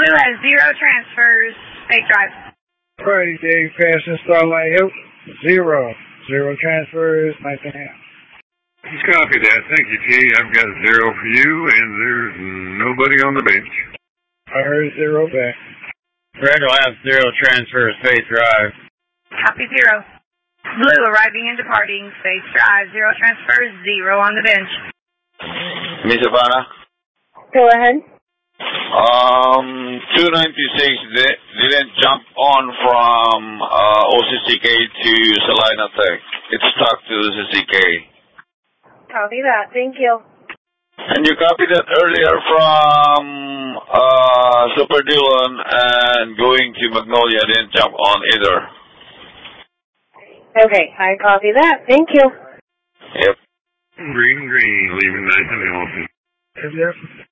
Blue has 0 transfers, Faith Drive. Friday, Dave, passing Starlight Hill, 0. 0 transfers, 9.5. Copy that. Thank you, T. I've got 0 for you, and there's nobody on the bench. I heard 0 back. Red will have 0 transfers, Faith Drive. Copy 0. Blue arriving and departing, Faith Drive, 0 transfers, 0 on the bench. Miss Havana? Go ahead. 296 didn't jump on from OCCK to Salina Tech. It's stuck to OCCK. Copy that. Thank you. And you copied that earlier from Super Dillon and going to Magnolia didn't jump on either. Okay, I copy that. Thank you. Yep. Green, leaving nice and healthy. Yep.